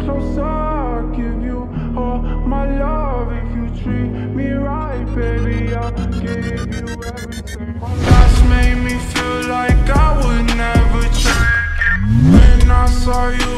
closer, I'll give you all my love. If you treat me right, baby, I'll give you everything. Last made me feel like I would never change. When I saw you